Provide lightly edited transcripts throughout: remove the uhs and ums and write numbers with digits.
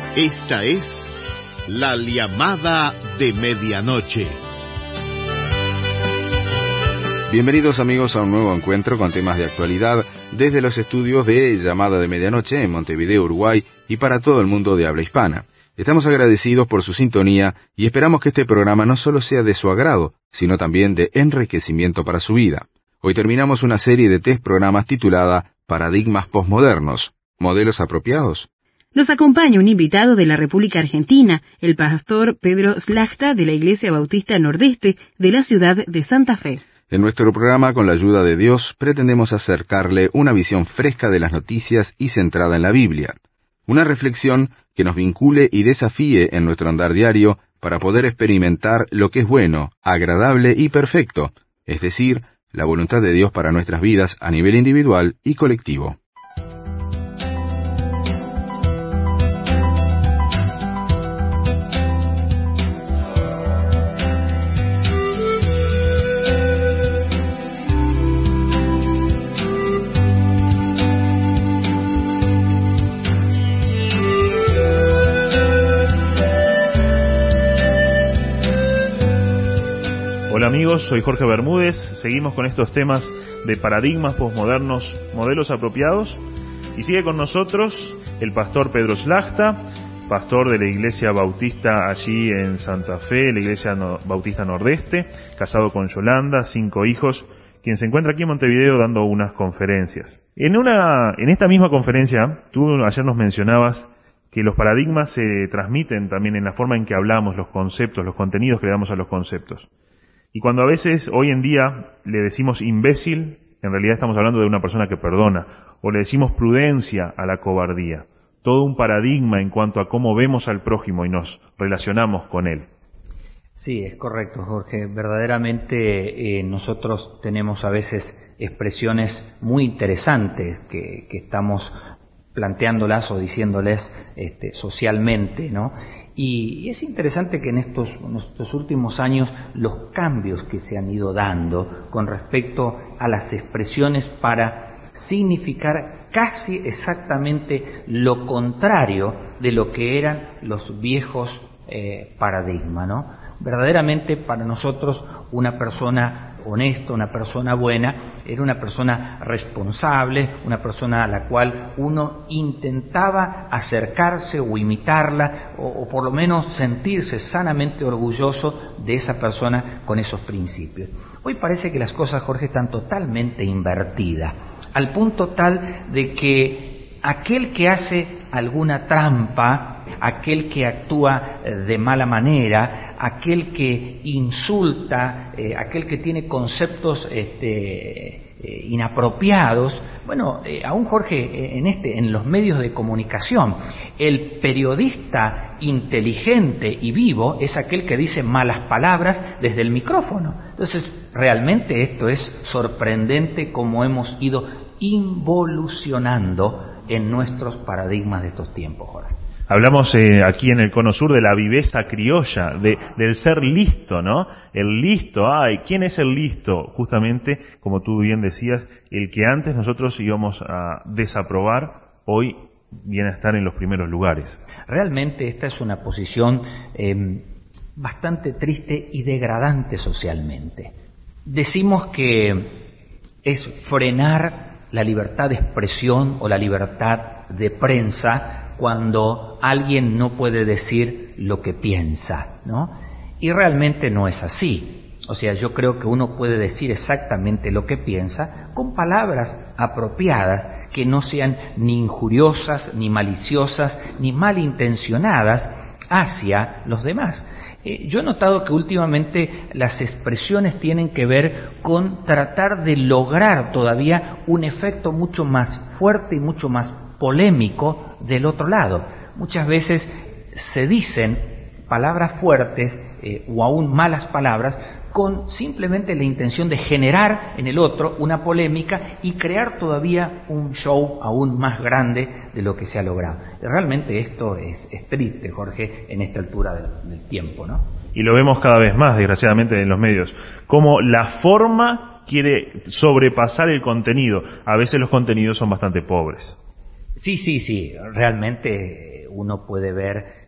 Esta es la llamada de medianoche. Bienvenidos amigos a un nuevo encuentro con temas de actualidad desde los estudios de Llamada de Medianoche en Montevideo, Uruguay, y para todo el mundo de habla hispana. Estamos agradecidos por su sintonía y esperamos que este programa no solo sea de su agrado, sino también de enriquecimiento para su vida. Hoy terminamos una serie de 3 programas titulada Paradigmas Postmodernos, ¿Modelos Apropiados? Nos acompaña un invitado de la República Argentina, el pastor Pedro Slachta de la Iglesia Bautista Nordeste de la ciudad de Santa Fe. En nuestro programa, con la ayuda de Dios, pretendemos acercarle una visión fresca de las noticias y centrada en la Biblia. Una reflexión que nos vincule y desafíe en nuestro andar diario para poder experimentar lo que es bueno, agradable y perfecto, es decir, la voluntad de Dios para nuestras vidas a nivel individual y colectivo. Hola amigos, soy Jorge Bermúdez, seguimos con estos temas de paradigmas posmodernos, modelos apropiados, y sigue con nosotros el pastor Pedro Slachta, pastor de la Iglesia Bautista allí en Santa Fe, la Iglesia Bautista Nordeste, casado con Yolanda, 5 hijos, quien se encuentra aquí en Montevideo dando unas conferencias. En esta misma conferencia, tú ayer nos mencionabas que los paradigmas se transmiten también en la forma en que hablamos, los conceptos, los contenidos que le damos a los conceptos. Y cuando a veces, hoy en día, le decimos imbécil, en realidad estamos hablando de una persona que perdona, o le decimos prudencia a la cobardía. Todo un paradigma en cuanto a cómo vemos al prójimo y nos relacionamos con él. Sí, es correcto, Jorge. Verdaderamente nosotros tenemos a veces expresiones muy interesantes que estamos planteándolas o diciéndoles socialmente, ¿no? Y es interesante que en estos últimos años los cambios que se han ido dando con respecto a las expresiones para significar casi exactamente lo contrario de lo que eran los viejos paradigmas, ¿no? Verdaderamente para nosotros una persona honesta, una persona buena, era una persona responsable, una persona a la cual uno intentaba acercarse o imitarla, o por lo menos sentirse sanamente orgulloso de esa persona con esos principios. Hoy parece que las cosas, Jorge, están totalmente invertidas, al punto tal de que aquel que hace alguna trampa, aquel que actúa de mala manera, aquel que insulta, aquel que tiene conceptos inapropiados, bueno, aún Jorge, en los medios de comunicación, el periodista inteligente y vivo es aquel que dice malas palabras desde el micrófono. Entonces, realmente esto es sorprendente cómo hemos ido involucionando en nuestros paradigmas de estos tiempos, Jorge. Hablamos aquí en el Cono Sur de la viveza criolla, del ser listo, ¿no? El listo, ¿quién es el listo? Justamente, como tú bien decías, el que antes nosotros íbamos a desaprobar, hoy viene a estar en los primeros lugares. Realmente esta es una posición bastante triste y degradante socialmente. Decimos que es frenar la libertad de expresión o la libertad de prensa cuando alguien no puede decir lo que piensa, ¿no? Y realmente no es así. O sea, yo creo que uno puede decir exactamente lo que piensa con palabras apropiadas que no sean ni injuriosas, ni maliciosas, ni malintencionadas hacia los demás. Yo he notado que últimamente las expresiones tienen que ver con tratar de lograr todavía un efecto mucho más fuerte y mucho más polémico del otro lado. Muchas veces se dicen palabras fuertes o aún malas palabras con simplemente la intención de generar en el otro una polémica y crear todavía un show aún más grande de lo que se ha logrado. Realmente esto es triste, Jorge, en esta altura del tiempo, ¿no? Y lo vemos cada vez más, desgraciadamente, en los medios, como la forma quiere sobrepasar el contenido. A veces los contenidos son bastante pobres. Sí, realmente uno puede ver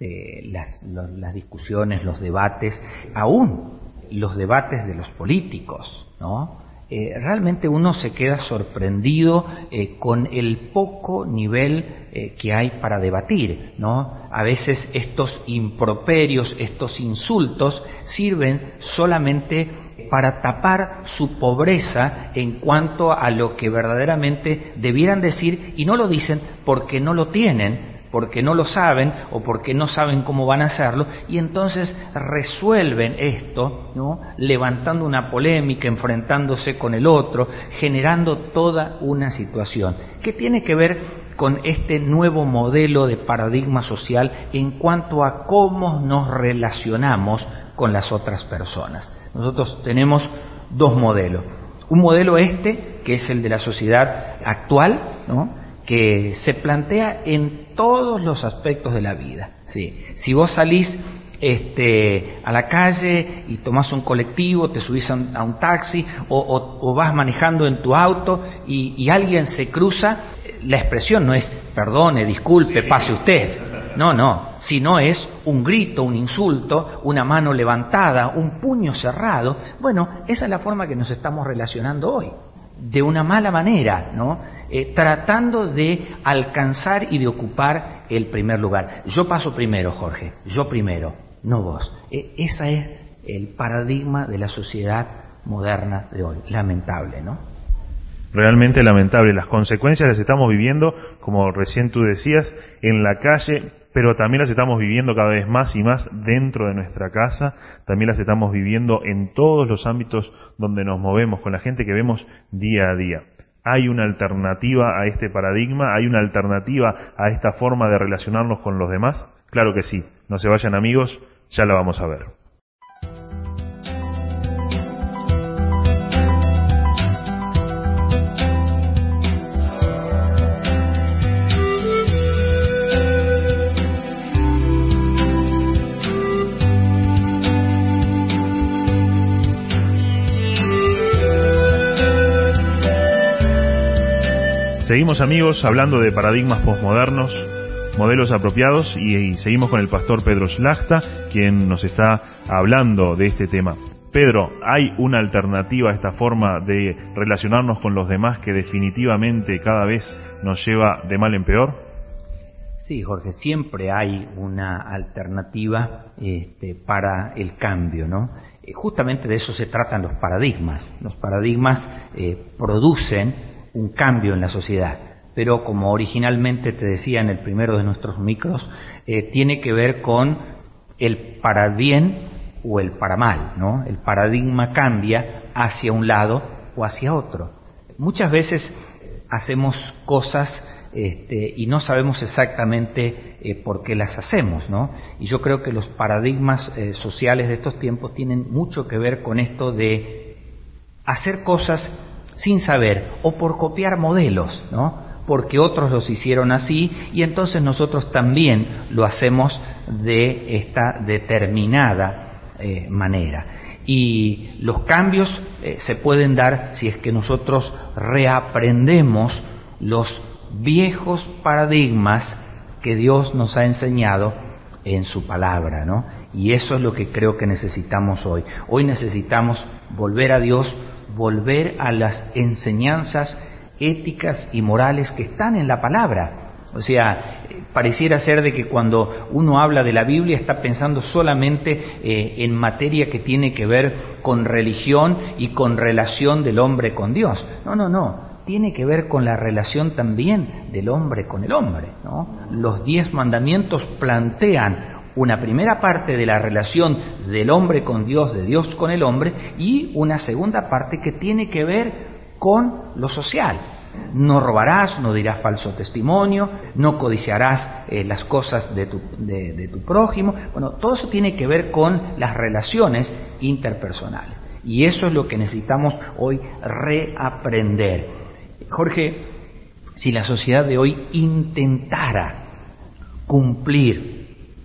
las discusiones, los debates, aún los debates de los políticos, ¿no? Realmente uno se queda sorprendido con el poco nivel que hay para debatir, ¿no? A veces estos improperios, estos insultos sirven solamente para tapar su pobreza en cuanto a lo que verdaderamente debieran decir, y no lo dicen porque no lo tienen, porque no lo saben o porque no saben cómo van a hacerlo, y entonces resuelven esto, ¿no? Levantando una polémica, enfrentándose con el otro, generando toda una situación que tiene que ver con este nuevo modelo de paradigma social en cuanto a cómo nos relacionamos con las otras personas. Nosotros tenemos dos modelos. Un modelo que es el de la sociedad actual, ¿no? Que se plantea en todos los aspectos de la vida. ¿Sí? Si vos salís a la calle y tomás un colectivo, te subís a un taxi o vas manejando en tu auto y alguien se cruza, la expresión no es perdone, disculpe, pase usted. No, sino es un grito, un insulto, una mano levantada, un puño cerrado. Bueno, esa es la forma que nos estamos relacionando hoy, de una mala manera, ¿no? Tratando de alcanzar y de ocupar el primer lugar. Yo paso primero, Jorge, yo primero, no vos. Ese es el paradigma de la sociedad moderna de hoy. Lamentable, ¿no? Realmente lamentable. Las consecuencias las estamos viviendo, como recién tú decías, en la calle, pero también las estamos viviendo cada vez más y más dentro de nuestra casa. También las estamos viviendo en todos los ámbitos donde nos movemos, con la gente que vemos día a día. ¿Hay una alternativa a este paradigma? ¿Hay una alternativa a esta forma de relacionarnos con los demás? Claro que sí. No se vayan, amigos, ya la vamos a ver. Seguimos, amigos, hablando de paradigmas posmodernos, modelos apropiados, y seguimos con el pastor Pedro Slachta, quien nos está hablando de este tema. Pedro, ¿hay una alternativa a esta forma de relacionarnos con los demás que definitivamente cada vez nos lleva de mal en peor? Sí, Jorge, siempre hay una alternativa para el cambio, ¿no? Justamente de eso se tratan los paradigmas. Los paradigmas producen un cambio en la sociedad, pero como originalmente te decía en el primero de nuestros micros, tiene que ver con el para bien o el para mal, ¿no? El paradigma cambia hacia un lado o hacia otro. Muchas veces hacemos cosas y no sabemos exactamente por qué las hacemos, ¿no? Y yo creo que los paradigmas sociales de estos tiempos tienen mucho que ver con esto de hacer cosas sin saber o por copiar modelos, ¿no? Porque otros los hicieron así y entonces nosotros también lo hacemos de esta determinada manera. Y los cambios se pueden dar si es que nosotros reaprendemos los viejos paradigmas que Dios nos ha enseñado en su palabra, ¿no? Y eso es lo que creo que necesitamos hoy. Hoy necesitamos volver a Dios, volver a las enseñanzas éticas y morales que están en la palabra. O sea, pareciera ser de que cuando uno habla de la Biblia está pensando solamente en materia que tiene que ver con religión y con relación del hombre con Dios. No. Tiene que ver con la relación también del hombre con el hombre, ¿no? Los 10 mandamientos plantean una primera parte de la relación del hombre con Dios, de Dios con el hombre, y una segunda parte que tiene que ver con lo social. No robarás, no dirás falso testimonio, no codiciarás las cosas de tu prójimo. Bueno, todo eso tiene que ver con las relaciones interpersonales. Y eso es lo que necesitamos hoy reaprender. Jorge, si la sociedad de hoy intentara cumplir,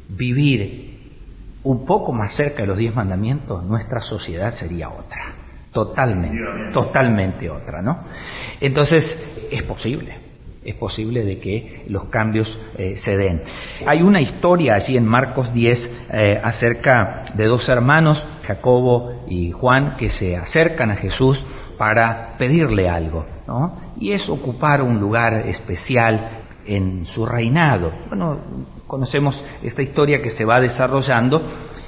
vivir un poco más cerca de los 10 mandamientos, nuestra sociedad sería otra, totalmente otra, ¿no? Entonces, es posible, es posible de que los cambios se den. Hay una historia allí en Marcos 10 acerca de dos hermanos, Jacobo y Juan, que se acercan a Jesús para pedirle algo, ¿no? Y es ocupar un lugar especial en su reinado. Bueno, conocemos esta historia que se va desarrollando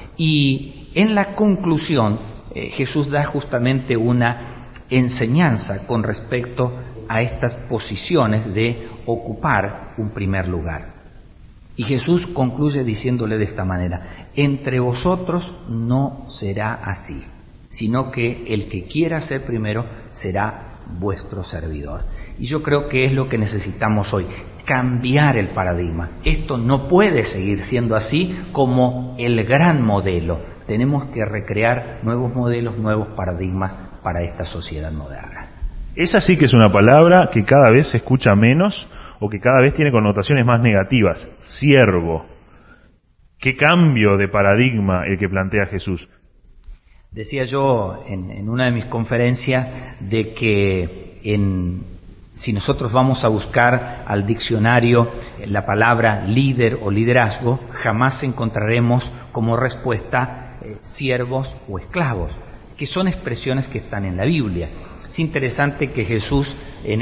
y en la conclusión Jesús da justamente una enseñanza con respecto a estas posiciones de ocupar un primer lugar. Y Jesús concluye diciéndole de esta manera: entre vosotros no será así, sino que el que quiera ser primero será vuestro servidor. Y yo creo que es lo que necesitamos hoy, cambiar el paradigma. Esto no puede seguir siendo así como el gran modelo. Tenemos que recrear nuevos modelos, nuevos paradigmas para esta sociedad moderna. Esa sí que es una palabra que cada vez se escucha menos o que cada vez tiene connotaciones más negativas. Siervo. ¿Qué cambio de paradigma el que plantea Jesús? Decía yo en una de mis conferencias de que si nosotros vamos a buscar al diccionario la palabra líder o liderazgo, jamás encontraremos como respuesta siervos o esclavos, que son expresiones que están en la Biblia. Es interesante que Jesús en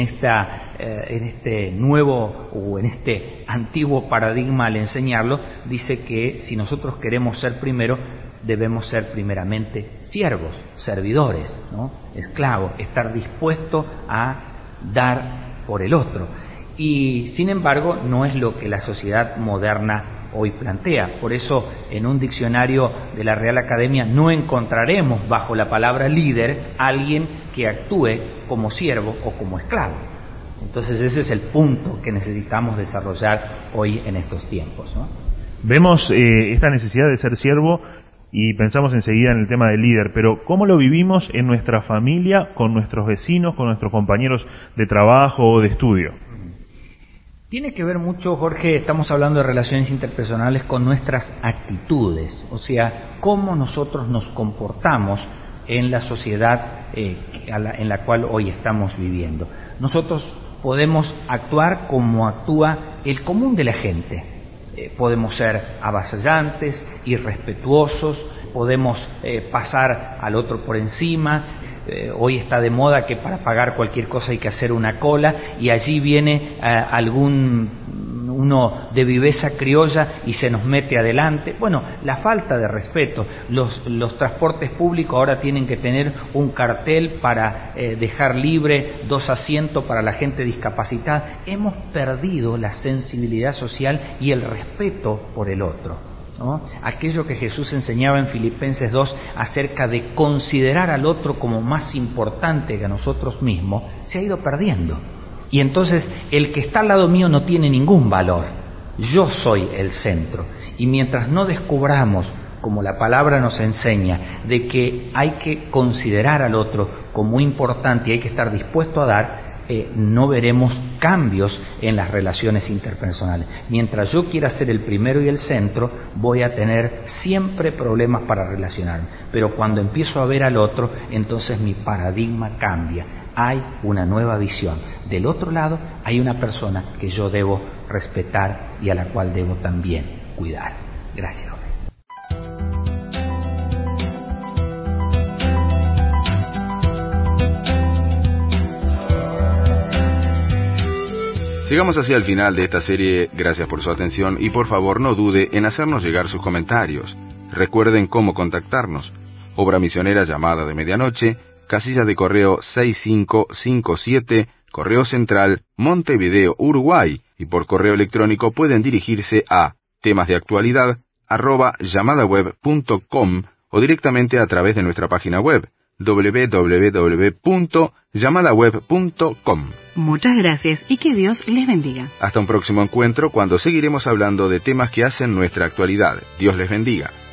este nuevo o en este antiguo paradigma, al enseñarlo, dice que si nosotros queremos ser primero, debemos ser primeramente siervos, servidores, ¿no? Esclavos, estar dispuesto a dar por el otro. Y sin embargo no es lo que la sociedad moderna hoy plantea. Por eso en un diccionario de la Real Academia no encontraremos bajo la palabra líder alguien que actúe como siervo o como esclavo. Entonces ese es el punto que necesitamos desarrollar hoy en estos tiempos, ¿no? Vemos esta necesidad de ser siervo y pensamos enseguida en el tema del líder, pero ¿cómo lo vivimos en nuestra familia, con nuestros vecinos, con nuestros compañeros de trabajo o de estudio? Tiene que ver mucho, Jorge, estamos hablando de relaciones interpersonales, con nuestras actitudes, o sea, cómo nosotros nos comportamos en la sociedad en la cual hoy estamos viviendo. Nosotros podemos actuar como actúa el común de la gente. Podemos ser avasallantes, irrespetuosos, podemos pasar al otro por encima. Hoy está de moda que para pagar cualquier cosa hay que hacer una cola y allí viene uno de viveza criolla y se nos mete adelante. Bueno, la falta de respeto. Los transportes públicos ahora tienen que tener un cartel para dejar libre 2 asientos para la gente discapacitada. Hemos perdido la sensibilidad social y el respeto por el otro, ¿no? Aquello que Jesús enseñaba en Filipenses 2 acerca de considerar al otro como más importante que a nosotros mismos, se ha ido perdiendo. Y entonces el que está al lado mío no tiene ningún valor. Yo soy el centro. Y mientras no descubramos, como la palabra nos enseña, de que hay que considerar al otro como importante y hay que estar dispuesto a dar, no veremos cambios en las relaciones interpersonales. Mientras yo quiera ser el primero y el centro, voy a tener siempre problemas para relacionarme. Pero cuando empiezo a ver al otro, entonces mi paradigma cambia. Hay una nueva visión. Del otro lado hay una persona que yo debo respetar y a la cual debo también cuidar. Gracias. Llegamos hacia el final de esta serie. Gracias por su atención y por favor no dude en hacernos llegar sus comentarios. Recuerden cómo contactarnos. Obra Misionera Llamada de Medianoche, casilla de correo 6557, Correo Central, Montevideo, Uruguay, y por correo electrónico pueden dirigirse a temasdeactualidad@llamadaweb.com o directamente a través de nuestra página web www.llamadaweb.com. Muchas gracias y que Dios les bendiga. Hasta un próximo encuentro cuando seguiremos hablando de temas que hacen nuestra actualidad. Dios les bendiga.